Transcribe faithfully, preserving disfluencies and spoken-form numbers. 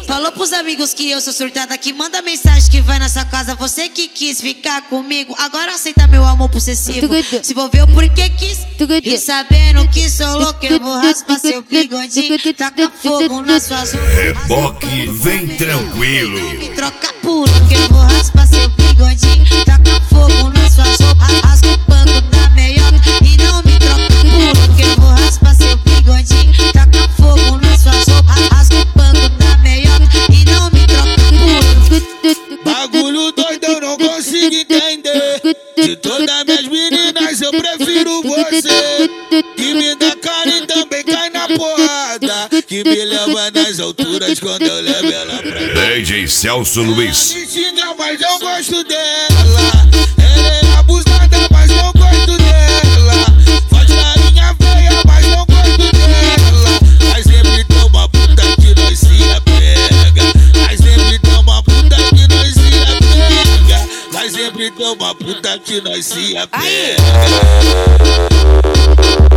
Falou pros amigos que eu sou surtada, que manda mensagem que vai na sua casa. Você que quis ficar comigo, agora aceita meu amor possessivo. Se envolveu porque quis, e sabendo que sou louco, eu vou raspar seu bigodinho, taca fogo nas suas roupas. Reboque, vem tranquilo. Me troca por um, que eu vou raspar seu bigodinho, taca fogo nas suas roupas. Rasga o banco da meiota e não me troca por um, que eu vou raspar seu bigodinho, taca fogo nas suas roupas. Rasga o banco da meiota e não me troca por um. Bagulho doido, eu não consigo entender. De todas minhas meninas eu prefiro você, que me dá carinho e também cai na porrada, que me leva nas alturas quando eu levo ela pra mim. D J Celso Luiz. Ela me xinga, mas eu gosto dela. Ela é abusada, mas eu gosto dela. Faz carinha feia, mas eu gosto dela. Mas sempre toma puta que nós se apega. Mas sempre toma puta que nós se apega. Mas sempre toma puta que nós se apega.